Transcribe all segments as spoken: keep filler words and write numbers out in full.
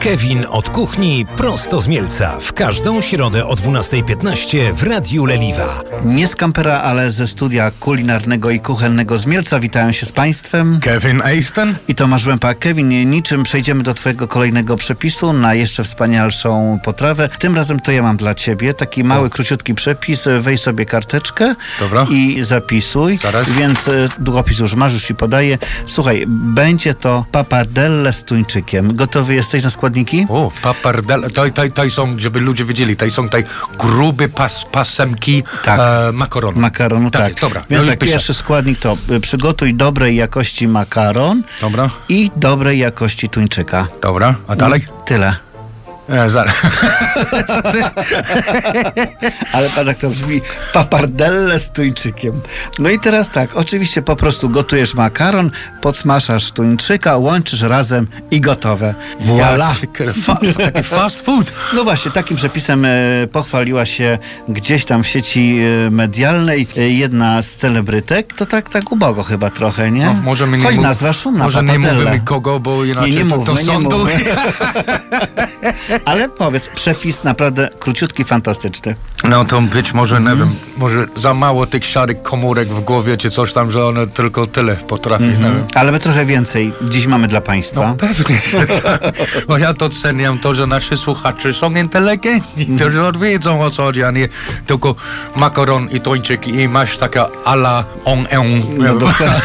Kevin od kuchni prosto z Mielca. W każdą środę o dwunasta piętnaście w Radiu Leliwa. Nie z kampera, ale ze studia kulinarnego i kuchennego z Mielca. Witają się z Państwem Kevin Easton i Tomasz Łępa. Kevin, niczym przejdziemy do Twojego kolejnego przepisu na jeszcze wspanialszą potrawę. Tym razem to ja mam dla Ciebie taki mały, o. króciutki przepis. Weź sobie karteczkę Dobra. i zapisuj. Zaraz. Więc długopis już masz, już Ci podaję. Słuchaj, będzie to papardelle z tuńczykiem. Gotowy jesteś na składniki? O, papardelle, to, to, to są, żeby ludzie wiedzieli, to są tutaj grube pas, pasemki tak. e, makaronu. Makaronu, tak. tak. Dobra. Więc tak, pierwszy składnik to przygotuj dobrej jakości makaron Dobra. i dobrej jakości tuńczyka. Dobra, a dalej? Tyle. E, zaraz. Co ty? Ale patrz jak to brzmi, papardelle z tuńczykiem. No i teraz tak, oczywiście po prostu gotujesz makaron, podsmaszasz tuńczyka, łączysz razem i gotowe. Voila! Fa, taki fast food. No właśnie, takim przepisem e, pochwaliła się gdzieś tam w sieci e, medialnej e, jedna z celebrytek. To tak, tak ubogo chyba trochę, nie? No, może my nie Choć mów... nazwa szumna, może papardelle. nie mówimy kogo, bo inaczej nie, nie to, mówmy, to sądu. Ale powiedz, przepis naprawdę króciutki, fantastyczny. No to być może, nie wiem, może za mało tych szarych komórek w głowie, czy coś tam, że one tylko tyle potrafi, mm-hmm. nie wiem. Ale my trochę więcej dziś mamy dla Państwa. No pewnie, że tak. Bo ja to ceniam to, że nasi słuchacze są inteligentni, mm-hmm. to, że wiedzą o co chodzi, a nie tylko makaron i tuńczyk i masz taka a la on en. No dokładnie.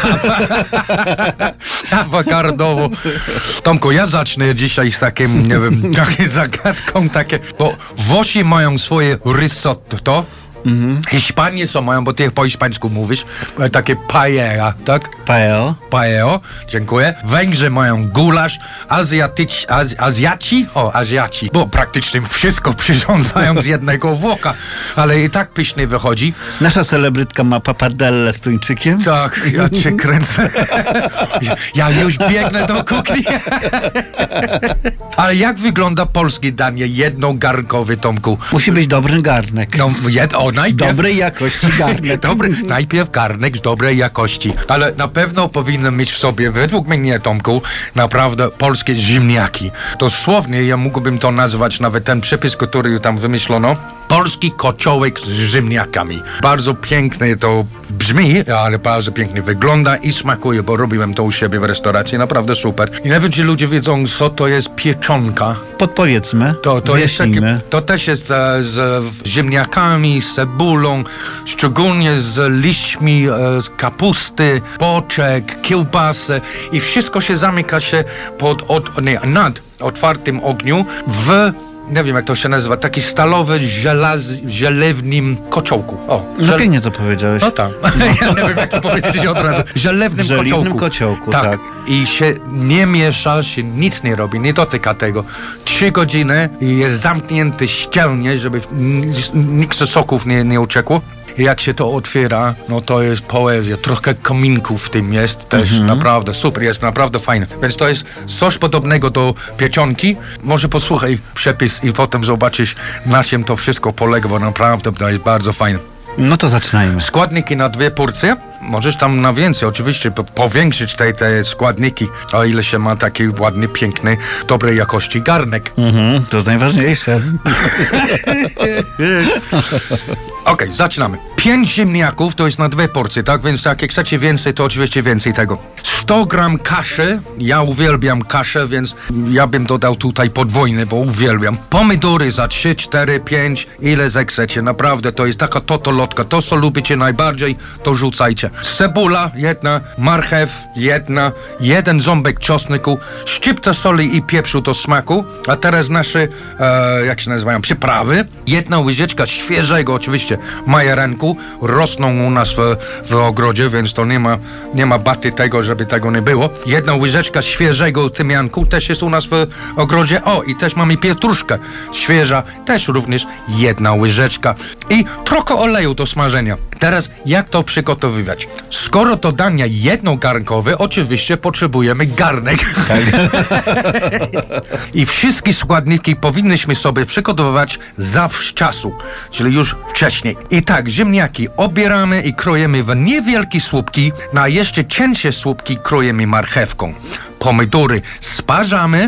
Awakardowo. Tomku, ja zacznę dzisiaj z takim, nie wiem, taką zagadką, takie, bo Włosi mają swoje risotto, mm-hmm. Hiszpanie są mają, bo ty po hiszpańsku mówisz, takie paella, tak? Paella. Paella, dziękuję. Węgrzy mają gulasz, Azjatyci, Az, Azjaci, o, Azjaci, bo praktycznie wszystko przyrządzają z jednego włoka, ale i tak pysznie wychodzi. Nasza celebrytka ma papardelle z tuńczykiem. Tak, ja cię kręcę. Ja już biegnę do kuchni. Ale jak wygląda polskie danie jednogarnkowy, Tomku? Musi być dobry garnek. No, jed, o, najpierw... Dobrej jakości garnek. Dobry, najpierw garnek z dobrej jakości. Ale na pewno powinien mieć w sobie, według mnie, Tomku, naprawdę polskie ziemniaki. Dosłownie ja mógłbym to nazwać, nawet ten przepis, który tam wymyślono, polski kociołek z ziemniakami. Bardzo pięknie to brzmi, ale bardzo pięknie wygląda i smakuje, bo robiłem to u siebie w restauracji, naprawdę super. I nie wiem, czy ludzie wiedzą, co to jest pieczonka. Podpowiedzmy, to, to, jest takie, wyjaśnijmy. to też jest e, z ziemniakami, z cebulą, szczególnie z liśćmi e, z kapusty, boczek, kiełbasę i wszystko się zamyka się pod, od, nie, nad otwartym ogniu w... Nie wiem, jak to się nazywa, taki stalowy, żelaz, żelewnym kociołku. O, żel... No pięknie to powiedziałeś. No tak. No. Ja nie wiem, jak to powiedzieć od razu. Żelewnym w żeliwnym kociołku. kociołku, tak. tak. I się nie miesza, się nic nie robi, nie dotyka tego. Trzy godziny i jest zamknięty ścielnie, żeby nikt ze soków nie, nie uciekło. I jak się to otwiera, no to jest poezja. Trochę kominków w tym jest też mm-hmm. naprawdę super, jest naprawdę fajne. Więc to jest coś podobnego do pieczonki. Może posłuchaj przepis i potem zobaczysz, na czym to wszystko polega, bo naprawdę to jest bardzo fajne. No to zaczynajmy. Składniki na dwie porcje. Możesz tam na więcej oczywiście powiększyć te, te składniki, o ile się ma taki ładny, piękny, dobrej jakości garnek. Mhm, to jest najważniejsze. Okej, okay, zaczynamy. Pięć ziemniaków to jest na dwie porcje, tak? Więc jak chcecie więcej, to oczywiście więcej tego. sto gram kaszy. Ja uwielbiam kaszę, więc ja bym dodał tutaj podwójny, bo uwielbiam. Pomidory za trzy, cztery, pięć, ile zechcecie. Naprawdę, to jest taka totolotka. To, co lubicie najbardziej, to rzucajcie. Cebula jedna, marchew jedna, jeden ząbek czosnku, szczypta soli i pieprzu do smaku. A teraz nasze, e, jak się nazywają, przyprawy. Jedna łyżeczka świeżego, oczywiście, majarenku. Rosną u nas w, w ogrodzie, więc to nie ma, nie ma baty tego, żeby tego nie było. Jedna łyżeczka świeżego tymianku też jest u nas w ogrodzie. O, i też mamy pietruszkę świeża, też również jedna łyżeczka. I trochę oleju do smażenia. Teraz jak to przygotowywać? Skoro to dania jednogarnkowe, oczywiście potrzebujemy garnek. Tak. I wszystkie składniki powinniśmy sobie przygotowywać zawczasu, czyli już wcześniej. I tak, ziemniaki obieramy i krojemy w niewielkie słupki, na jeszcze cięższe słupki krojemy marchewką. Pomidory sparzamy,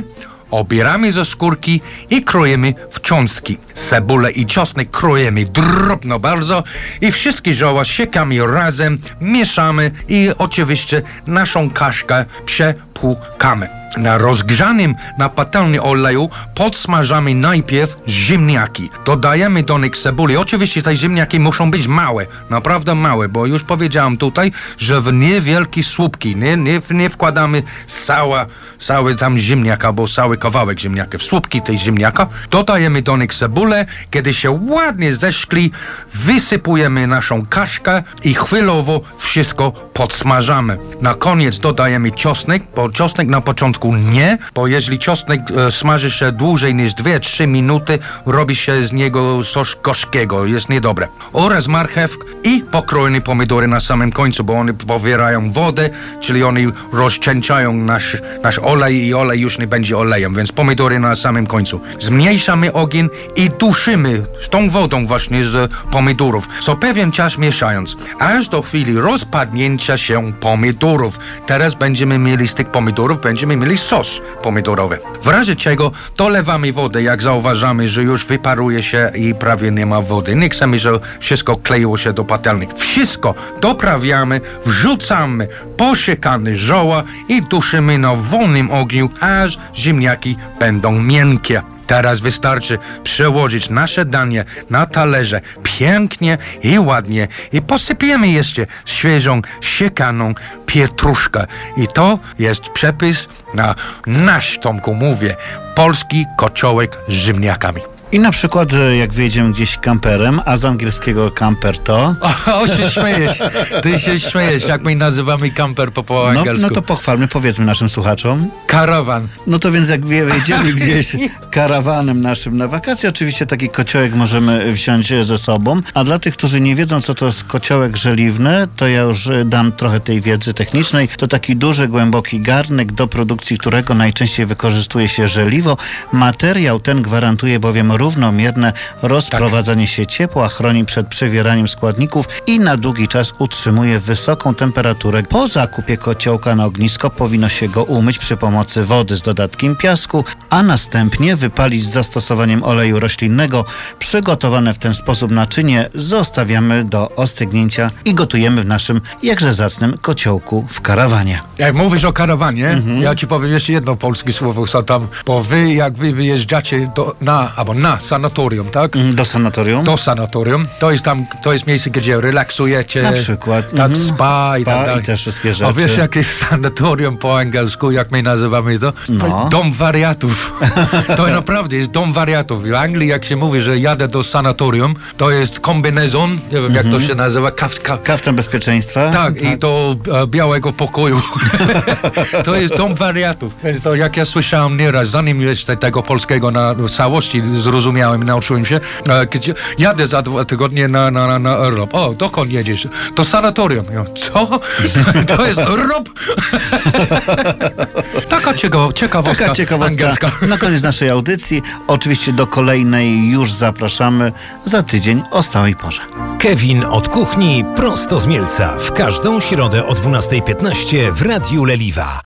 obieramy ze skórki i krojemy w cząstki. Cebulę i czosnek krojemy drobno bardzo i wszystkie zioła siekamy razem, mieszamy i oczywiście naszą kaszkę przepłukamy. Na rozgrzanym na patelni oleju podsmażamy najpierw ziemniaki. Dodajemy do nich cebuli. Oczywiście te ziemniaki muszą być małe, naprawdę małe, bo już powiedziałem tutaj, że w niewielkie słupki, nie, nie, nie wkładamy cała, cały tam ziemniak albo cały kawałek ziemniaka. W słupki tej ziemniaka dodajemy do nich cebulę. Kiedy się ładnie zeszkli, wysypujemy naszą kaszkę i chwilowo wszystko podsmażamy. Na koniec dodajemy czosnek, bo czosnek na początku nie, bo jeżeli czosnek e, smaży się dłużej niż dwie trzy minuty, robi się z niego coś gorzkiego, jest niedobre. Oraz marchew i pokrojone pomidory na samym końcu, bo one powierają wodę, czyli one rozcieńczają nasz, nasz olej i olej już nie będzie olejem, więc pomidory na samym końcu. Zmniejszamy ogień i duszymy z tą wodą właśnie z pomidorów, co pewien czas mieszając, aż do chwili rozpadnięcia się pomidorów. Teraz będziemy mieli z tych pomidorów, będziemy mieli sos pomidorowy. W razie czego dolewamy wodę, jak zauważamy, że już wyparuje się i prawie nie ma wody. Nie chcemy, żeby wszystko kleiło się do patelni. Wszystko doprawiamy, wrzucamy posiekane zioła i duszymy na wolnym ogniu, aż ziemniaki będą miękkie. Teraz wystarczy przełożyć nasze danie na talerze pięknie i ładnie i posypiemy jeszcze świeżą, siekaną pietruszkę. I to jest przepis na nasz, Tomku, mówię, polski kociołek z ziemniakami. I na przykład, jak wyjedziemy gdzieś kamperem, a z angielskiego camper to... O, o się śmiejesz, ty się śmiejesz, jak my nazywamy camper po, po no, angielsku. no to pochwalmy, powiedzmy naszym słuchaczom. Karawan. No to więc jak wyjedziemy gdzieś karawanem naszym na wakacje, oczywiście taki kociołek możemy wziąć ze sobą. A dla tych, którzy nie wiedzą, co to jest kociołek żeliwny, to ja już dam trochę tej wiedzy technicznej. To taki duży, głęboki garnek, do produkcji którego najczęściej wykorzystuje się żeliwo. Materiał ten gwarantuje bowiem równomierne rozprowadzanie tak. się ciepła, chroni przed przewieraniem składników i na długi czas utrzymuje wysoką temperaturę. Po zakupie kociołka na ognisko powinno się go umyć przy pomocy wody z dodatkiem piasku, a następnie wypalić z zastosowaniem oleju roślinnego. Przygotowane w ten sposób naczynie zostawiamy do ostygnięcia i gotujemy w naszym jakże zacnym kociołku w karawanie. Jak mówisz o karawanie, Mhm. ja ci powiem jeszcze jedno polskie słowo, co tam, bo wy, jak wy wyjeżdżacie do, na, albo na sanatorium, tak? Do sanatorium? Do sanatorium. To jest tam, to jest miejsce, gdzie relaksujecie. Na przykład. Tak, Mhm. spa i Spa tak dalej. i te wszystkie rzeczy. A wiesz, jakie jest sanatorium po angielsku, jak my nazywamy to? No. Dom wariatów. To naprawdę jest dom wariatów. W Anglii, jak się mówi, że jadę do sanatorium, to jest kombinezon, nie wiem, jak to się nazywa, kaf, kaf, Kaftan bezpieczeństwa. tak, i do e, białego pokoju. To jest dom wariatów. Więc to jak ja słyszałem nieraz, zanim jeszcze tego polskiego na całości zrozumiałem, nauczyłem się, e, gdzie jadę za dwa tygodnie na, na, na, na Urlop. O, dokąd jedziesz? Do sanatorium. Ja, co? To jest Urlop? Taka ciekawa, ciekawostka, Taka ciekawostka angielska. na koniec naszej audycji. Oczywiście do kolejnej już zapraszamy za tydzień o stałej porze. Kevin od kuchni prosto z Mielca w każdą środę o dwunasta piętnaście w Radiu Leliwa.